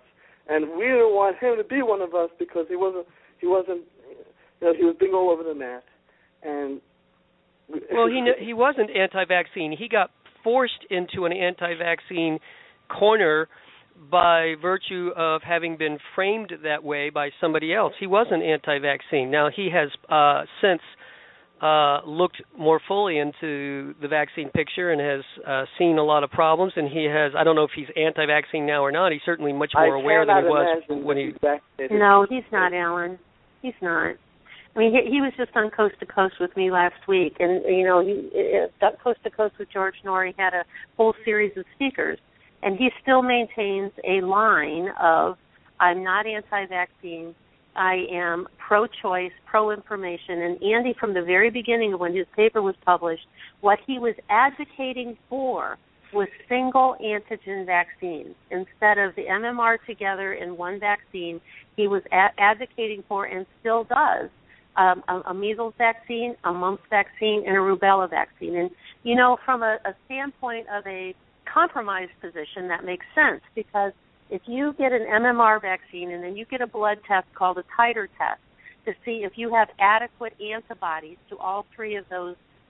and we didn't want him to be one of us because he wasn't, he was being all over the map. And well, he wasn't anti-vaccine. He got forced into an anti-vaccine corner by virtue of having been framed that way by somebody else. He wasn't anti-vaccine. Now, he has since looked more fully into the vaccine picture and has seen a lot of problems, and he has, I don't know if he's anti-vaccine now or not, he's certainly much more aware than he was when he... No, he's not, Alan. He's not. I mean, he was just on Coast to Coast with me last week, and, Coast to Coast with George Norrie had a whole series of speakers, and he still maintains a line of, I'm not anti-vaccine, I am pro-choice, pro-information, and Andy, from the very beginning of when his paper was published, what he was advocating for was single antigen vaccines. Instead of the MMR together in one vaccine, he was advocating for, and still does, a measles vaccine, a mumps vaccine, and a rubella vaccine. And, from a standpoint of a compromised position, that makes sense, because if you get an MMR vaccine and then you get a blood test called a titer test to see if you have adequate antibodies to all three of those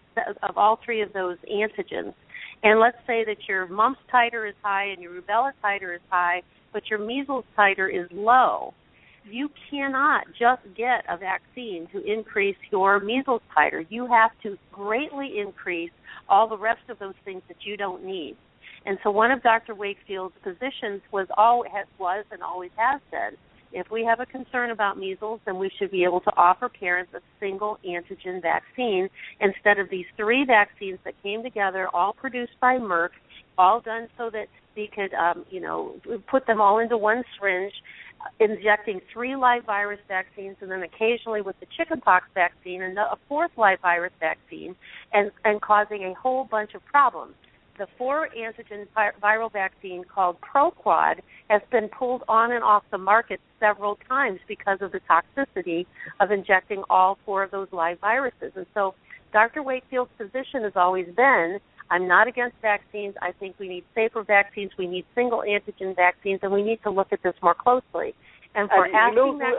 antigens, and let's say that your mumps titer is high and your rubella titer is high, but your measles titer is low, you cannot just get a vaccine to increase your measles titer. You have to greatly increase all the rest of those things that you don't need. And so one of Dr. Wakefield's positions was and always has said, if we have a concern about measles, then we should be able to offer parents a single antigen vaccine instead of these three vaccines that came together, all produced by Merck, all done so that they could, put them all into one syringe, injecting 3 live virus vaccines, and then occasionally with the chickenpox vaccine and a 4th live virus vaccine, and causing a whole bunch of problems. The 4-antigen viral vaccine called ProQuad has been pulled on and off the market several times because of the toxicity of injecting all 4 of those live viruses. And so Dr. Wakefield's position has always been, I'm not against vaccines. I think we need safer vaccines. We need single antigen vaccines, and we need to look at this more closely. And for asking that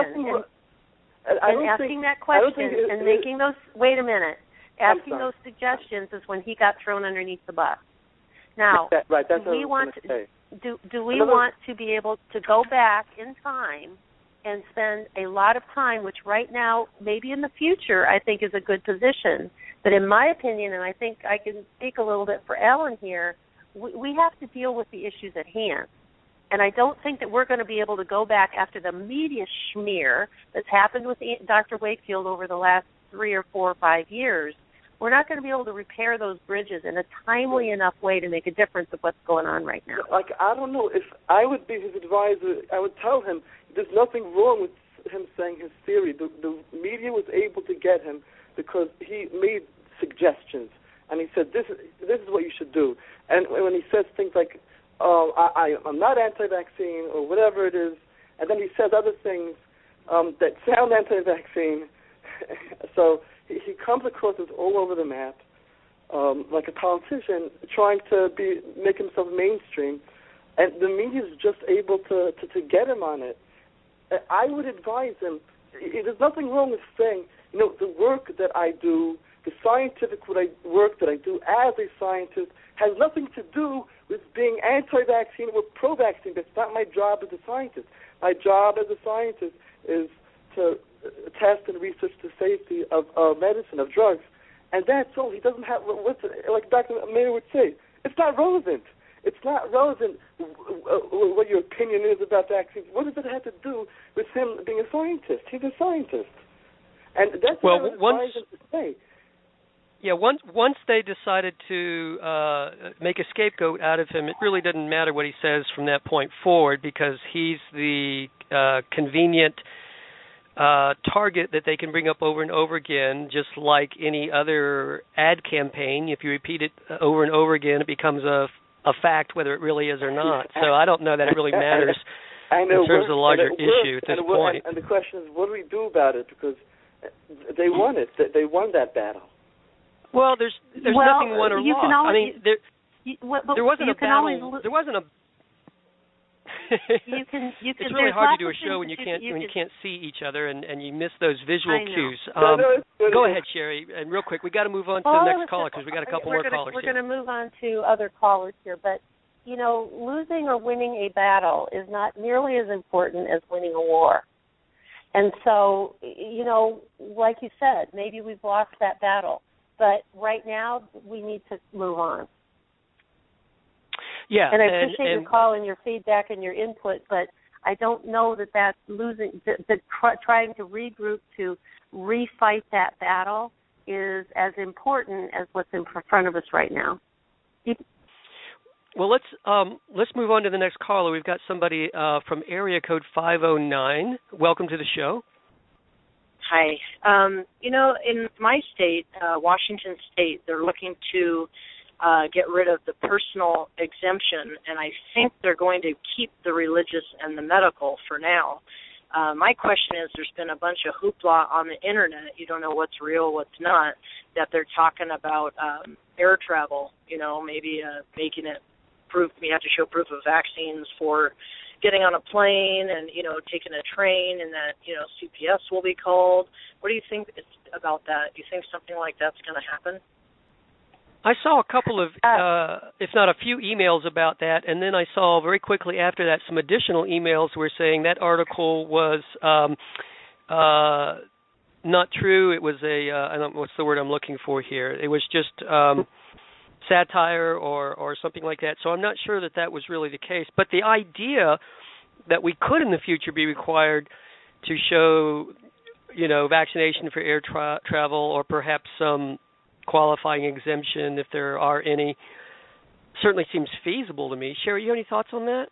question and making those, wait a minute, asking those suggestions is when he got thrown underneath the bus. Now, do we want to be able to go back in time and spend a lot of time, which right now, maybe in the future, I think is a good position. But in my opinion, and I think I can speak a little bit for Ellen here, we have to deal with the issues at hand. And I don't think that we're going to be able to go back after the media smear that's happened with Dr. Wakefield over the last 3 or 4 or 5 years. We're not going to be able to repair those bridges in a timely enough way to make a difference of what's going on right now. I don't know. If I would be his advisor, I would tell him there's nothing wrong with him saying his theory. The media was able to get him because he made suggestions, and he said, this is what you should do. And when he says things like, I'm not anti-vaccine or whatever it is, and then he says other things that sound anti-vaccine, so he comes across as all over the map, like a politician trying to make himself mainstream, and the media is just able to get him on it. I would advise him, there's nothing wrong with saying, the work that I do, the scientific work that I do as a scientist has nothing to do with being anti-vaccine or pro-vaccine. That's not my job as a scientist. My job as a scientist is to test and research the safety of medicine, of drugs. And that's all. He doesn't have, like Dr. Mayer would say, it's not relevant. It's not relevant what your opinion is about vaccines. What does it have to do with him being a scientist? He's a scientist. And that's what I would advise him to say. Yeah, once they decided to make a scapegoat out of him, it really doesn't matter what he says from that point forward, because he's the convenient target that they can bring up over and over again, just like any other ad campaign. If you repeat it over and over again, it becomes a fact, whether it really is or not. So I don't know that it really matters in terms of the larger issue at this point. And the question is, what do we do about it? Because they won it. They won that battle. Well, there's nothing won or lost. I mean, there wasn't a battle. There wasn't a. It's really hard to do a show when you can't see each other and you miss those visual cues. Go ahead, Sherry, and real quick, we got to move on to the next caller because we got a couple more callers. We're going to move on to other callers here, but losing or winning a battle is not nearly as important as winning a war. And so, like you said, maybe we've lost that battle, but right now we need to move on. Yeah, and I appreciate your call and your feedback and your input, but I don't know that that's losing. Trying to regroup to refight that battle is as important as what's in front of us right now. Well, let's move on to the next caller. We've got somebody from area code 509. Welcome to the show. Hi. In my state, Washington State, they're looking to get rid of the personal exemption, and I think they're going to keep the religious and the medical for now. My question is, there's been a bunch of hoopla on the Internet, you don't know what's real, what's not, that they're talking about air travel, maybe making it proof, you have to show proof of vaccines for getting on a plane and, taking a train, and that, CPS will be called. What do you think about that? Do you think something like that's going to happen? I saw a couple of, if not a few emails about that, and then I saw very quickly after that some additional emails were saying that article was not true. It was I don't know what's the word I'm looking for here. It was just satire or something like that. So I'm not sure that was really the case. But the idea that we could in the future be required to show, vaccination for air travel or perhaps some qualifying exemption, if there are any, certainly seems feasible to me. Sherry, you have any thoughts on that?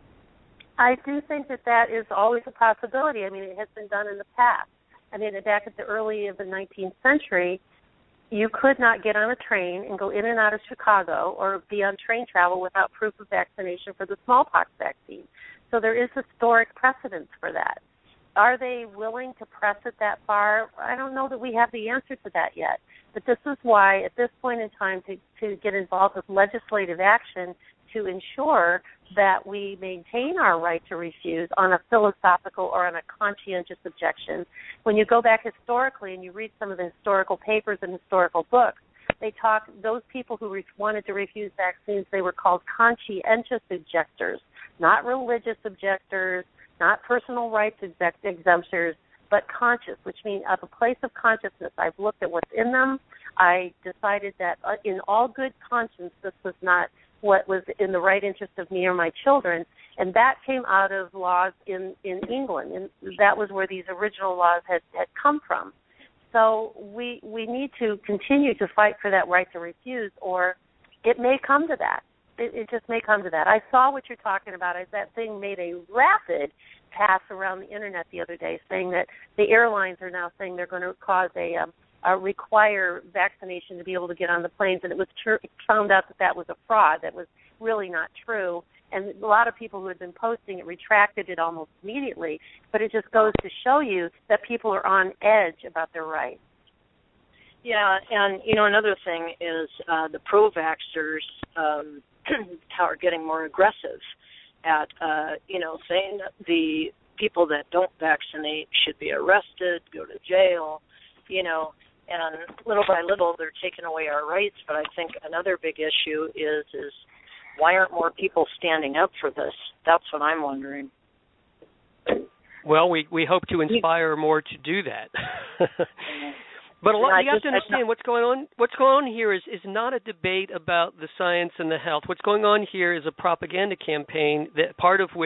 I do think that is always a possibility. I mean, it has been done in the past. I mean, back at the early of the 19th century, you could not get on a train and go in and out of Chicago or be on train travel without proof of vaccination for the smallpox vaccine. So there is historic precedence for that. Are they willing to press it that far? I don't know that we have the answer to that yet. But this is why, at this point in time, to get involved with legislative action to ensure that we maintain our right to refuse on a philosophical or on a conscientious objection. When you go back historically and you read some of the historical papers and historical books, those people who wanted to refuse vaccines, they were called conscientious objectors, not religious objectors, not personal rights exemptors, but conscious, which means of a place of consciousness. I've looked at what's in them. I decided that in all good conscience, this was not what was in the right interest of me or my children, and that came out of laws in England, and that was where these original laws had come from. So we need to continue to fight for that right to refuse, or it may come to that. It just may come to that. I saw what you're talking about. That thing made a rapid pass around the Internet the other day, saying that the airlines are now saying they're going to cause require vaccination to be able to get on the planes, and it was found out that was a fraud. That was really not true, and a lot of people who had been posting it retracted it almost immediately, but it just goes to show you that people are on edge about their rights. Yeah, and, another thing is the pro-vaxxers are getting more aggressive at, saying that the people that don't vaccinate should be arrested, go to jail, and little by little they're taking away our rights. But I think another big issue is why aren't more people standing up for this? That's what I'm wondering. Well, we hope to inspire more to do that. But you have to understand what's going on. What's going on here is not a debate about the science and the health. What's going on here is a propaganda campaign that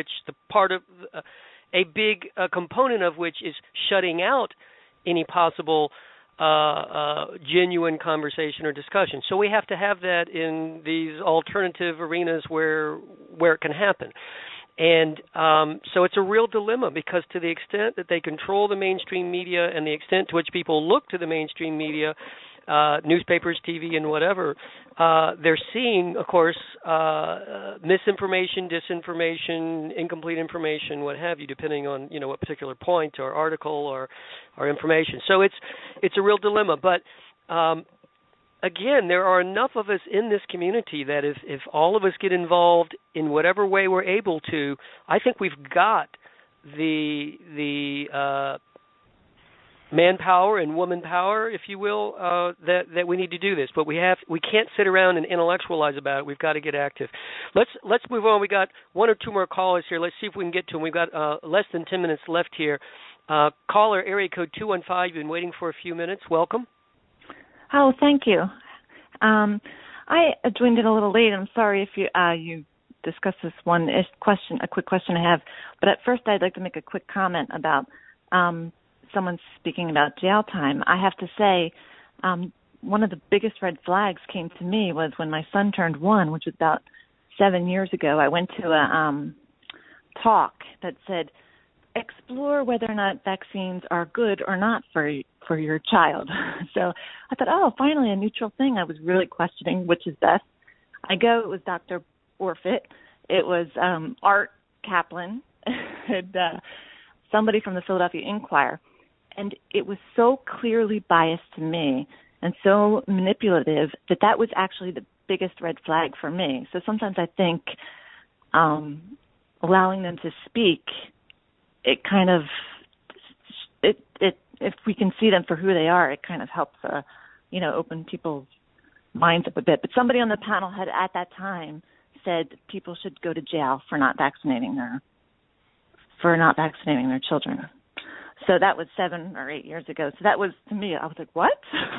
a big component of which is shutting out any possible genuine conversation or discussion. So we have to have that in these alternative arenas where it can happen. And so it's a real dilemma, because to the extent that they control the mainstream media and the extent to which people look to the mainstream media, newspapers, TV, and whatever, they're seeing, of course, misinformation, disinformation, incomplete information, what have you, depending on what particular point or article or information. So it's a real dilemma. But again, there are enough of us in this community that if all of us get involved in whatever way we're able to, I think we've got the manpower and woman power, if you will, that we need to do this. But we can't sit around and intellectualize about it. We've got to get active. Let's move on. We got one or two more callers here. Let's see if we can get to them. We've got less than 10 minutes left here. Caller, area code 215. You've been waiting for a few minutes. Welcome. Oh, thank you. I joined in a little late. I'm sorry if you discussed this one question, a quick question I have. But at first, I'd like to make a quick comment about someone speaking about jail time. I have to say, one of the biggest red flags came to me was when my son turned 1, which was about 7 years ago. I went to a talk that said, explore whether or not vaccines are good or not for your child. So I thought, oh, finally a neutral thing. I was really questioning which is best. I go, it was Dr. Orfit. It was Art Kaplan, and somebody from the Philadelphia Inquirer. And it was so clearly biased to me and so manipulative that was actually the biggest red flag for me. So sometimes I think allowing them to speak, it kind of, if we can see them for who they are, it kind of helps, open people's minds up a bit. But somebody on the panel had at that time said people should go to jail for not vaccinating their children. So that was 7 or 8 years ago. So that was, to me, I was like, what?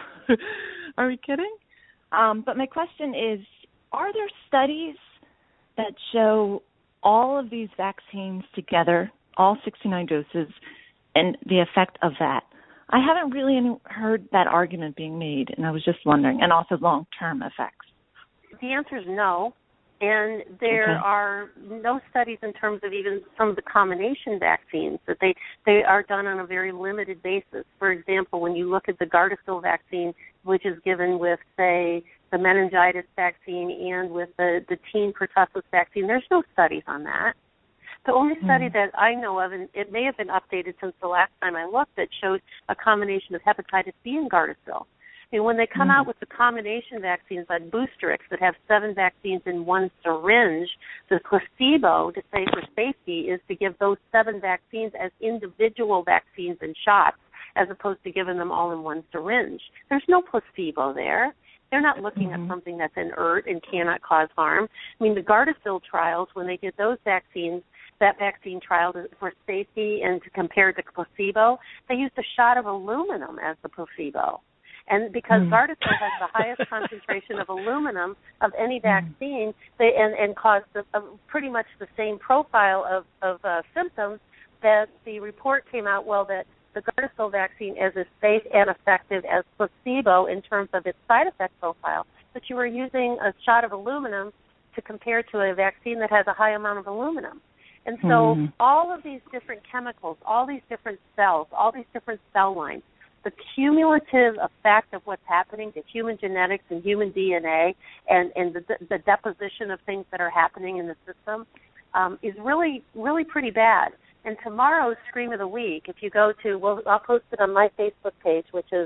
Are we kidding? But my question is, are there studies that show all of these vaccines together, all 69 doses, and the effect of that? I haven't really heard that argument being made, and I was just wondering, and also long-term effects. The answer is no. And there are no studies in terms of even some of the combination vaccines that they are done on a very limited basis. For example, when you look at the Gardasil vaccine, which is given with, say, the meningitis vaccine and with the teen pertussis vaccine, there's no studies on that. The only study that I know of, and it may have been updated since the last time I looked, that showed a combination of hepatitis B and Gardasil. And when they come out with the combination vaccines like Boosterix that have 7 vaccines in one syringe, the placebo, to say for safety, is to give those 7 vaccines as individual vaccines and shots as opposed to giving them all in one syringe. There's no placebo there. They're not looking at something that's inert and cannot cause harm. I mean, the Gardasil trials, when they did those vaccines, that vaccine trial for safety and to compare to placebo, they used a shot of aluminum as the placebo. And because Gardasil has the highest concentration of aluminum of any vaccine, and caused pretty much the same profile of symptoms, that the report came out, that the Gardasil vaccine is as safe and effective as placebo in terms of its side effect profile. But you were using a shot of aluminum to compare to a vaccine that has a high amount of aluminum. And so all of these different chemicals, all these different cells, all these different cell lines, the cumulative effect of what's happening to human genetics and human DNA and the deposition of things that are happening in the system is really, really pretty bad. And tomorrow's Scream of the Week, if you go to, I'll post it on my Facebook page, which is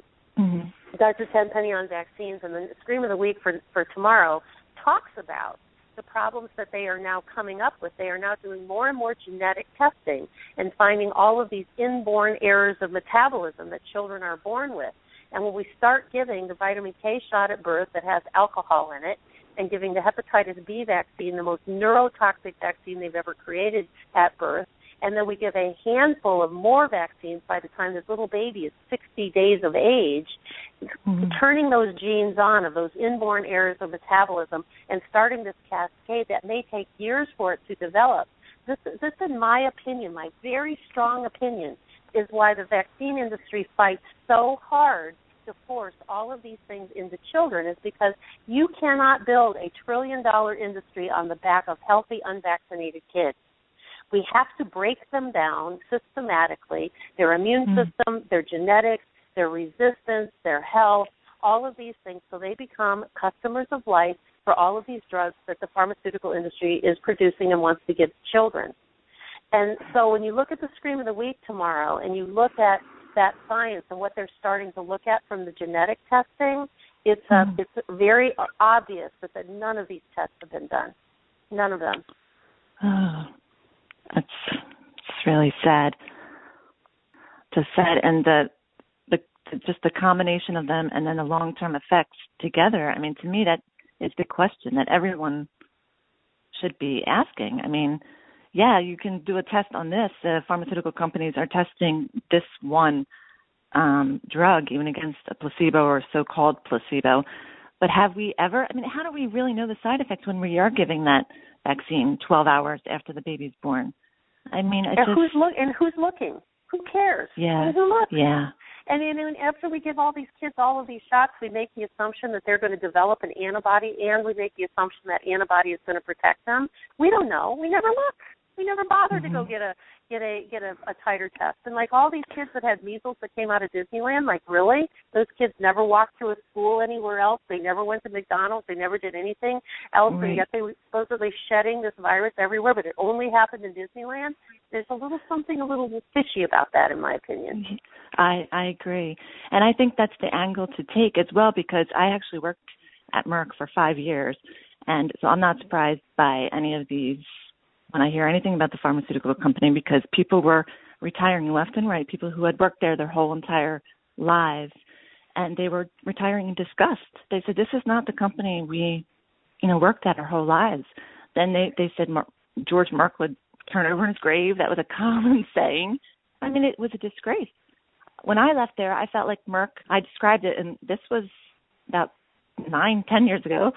Dr. Tenpenny on vaccines, and the Scream of the Week for tomorrow talks about the problems that they are now coming up with. They are now doing more and more genetic testing and finding all of these inborn errors of metabolism that children are born with. And when we start giving the vitamin K shot at birth that has alcohol in it and giving the hepatitis B vaccine, the most neurotoxic vaccine they've ever created at birth, and then we give a handful of more vaccines by the time this little baby is 60 days of age, turning those genes on of those inborn errors of metabolism and starting this cascade that may take years for it to develop. This, in my opinion, my very strong opinion, is why the vaccine industry fights so hard to force all of these things into children, is because you cannot build a $1 trillion industry on the back of healthy, unvaccinated kids. We have to break them down systematically, their immune system, their genetics, their resistance, their health, all of these things, so they become customers of life for all of these drugs that the pharmaceutical industry is producing and wants to give children. And so when you look at the Scream of the Week tomorrow and you look at that science and what they're starting to look at from the genetic testing, It's very obvious that none of these tests have been done. None of them. Oh, it's really sad. Just sad, and just the combination of them, and then the long-term effects together. I mean, to me, that is the question that everyone should be asking. I mean, yeah, you can do a test on this. Pharmaceutical companies are testing this one drug, even against a placebo or so-called placebo. But have we ever, I mean, how do we really know the side effects when we are giving that vaccine 12 hours after the baby's born? I mean, who's looking? Who cares? Yeah. Who looks? Yeah. And then after we give all these kids all of these shots, we make the assumption that they're going to develop an antibody, and we make the assumption that antibody is going to protect them. We don't know. We never look. We never bother to go get a titer test. And like all these kids that had measles that came out of Disneyland, like really? Those kids never walked to a school anywhere else. They never went to McDonald's. They never did anything else. Right. And yet they were supposedly shedding this virus everywhere, but it only happened in Disneyland. There's something a little fishy about that, in my opinion. I agree. And I think that's the angle to take as well, because I actually worked at Merck for 5 years. And so I'm not surprised by any of these when I hear anything about the pharmaceutical company, because people were retiring left and right, people who had worked there their whole entire lives, and they were retiring in disgust. They said, this is not the company we, worked at our whole lives. Then they said George Merck would turn over in his grave. That was a common saying. I mean, it was a disgrace. When I left there, I felt like Merck, I described it, and this was about 9-10 years ago,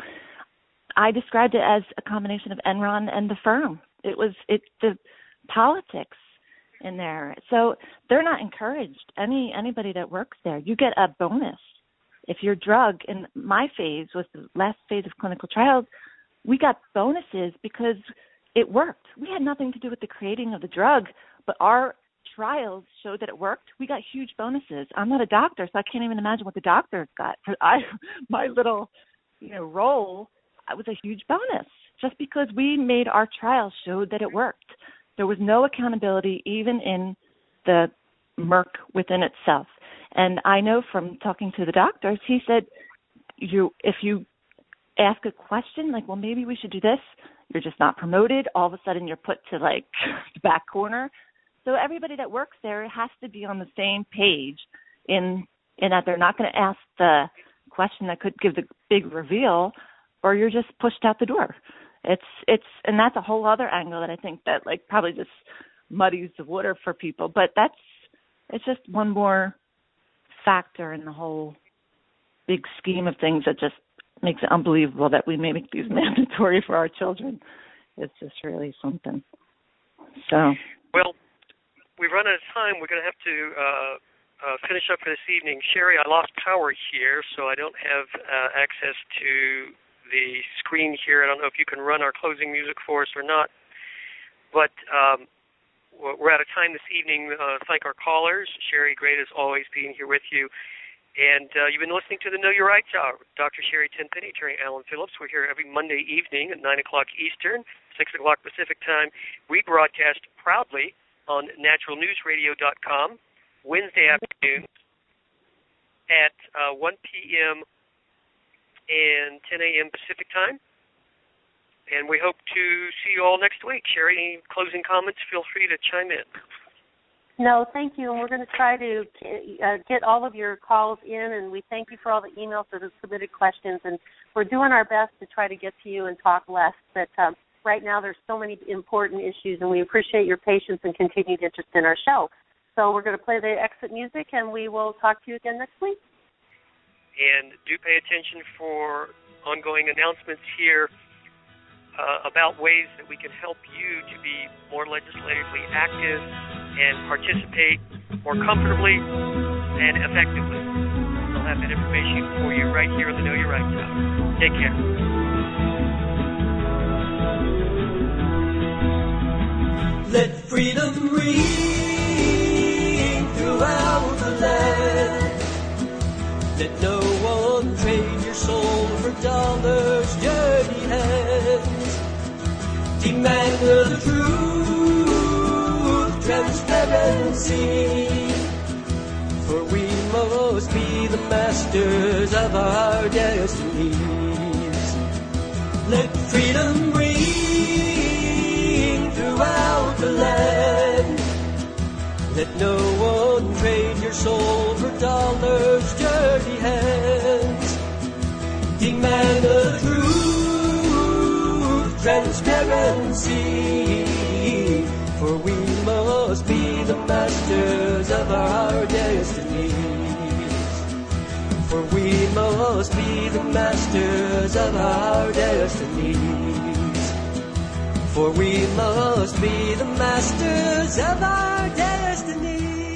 I described it as a combination of Enron and the firm. It's the politics in there. So they're not encouraged. Anybody that works there, you get a bonus. If your drug, in my phase was the last phase of clinical trials, we got bonuses because it worked. We had nothing to do with the creating of the drug, but our trials showed that it worked. We got huge bonuses. I'm not a doctor, so I can't even imagine what the doctors got. My little, role, it was a huge bonus. Just because we made our trials showed that it worked. There was no accountability even in the Merck within itself. And I know from talking to the doctors, he said, if you ask a question like, well, maybe we should do this, you're just not promoted. All of a sudden you're put to the back corner. So everybody that works there has to be on the same page in that they're not going to ask the question that could give the big reveal, or you're just pushed out the door. And that's a whole other angle that I think that probably just muddies the water for people. But it's just one more factor in the whole big scheme of things that just makes it unbelievable that we may make these mandatory for our children. It's just really something. So. Well, we've run out of time. We're going to have to finish up for this evening. Sherry, I lost power here, so I don't have access to the screen here. I don't know if you can run our closing music for us or not, but we're out of time this evening. Thank our callers. Sherry, great as always being here with you. And you've been listening to the Know Your Rights Hour with Dr. Sherry Tenpenny, Attorney Alan Phillips. We're here every Monday evening at 9 o'clock Eastern, 6 o'clock Pacific time. We broadcast proudly on naturalnewsradio.com Wednesday afternoons at 1 p.m. and 10 a.m. Pacific time. And we hope to see you all next week. Sherry, any closing comments? Feel free to chime in. No, thank you. And we're going to try to get all of your calls in, and we thank you for all the emails that have submitted questions. And we're doing our best to try to get to you and talk less. But right now there's so many important issues, and we appreciate your patience and continued interest in our show. So we're going to play the exit music, and we will talk to you again next week. And do pay attention for ongoing announcements here about ways that we can help you to be more legislatively active and participate more comfortably and effectively. We'll have that information for you right here on the Know Your Rights Hour. Take care. Let freedom ring throughout the land. Let no one trade your soul for dollars, dirty hands. Demand the truth, transparency, for we must be the masters of our destinies. Let freedom ring throughout the land. Let no one trade your soul for dollars' dirty hands. Demand the truth, transparency, for we must be the masters of our destinies. For we must be the masters of our destinies. For we must be the masters of our destinies.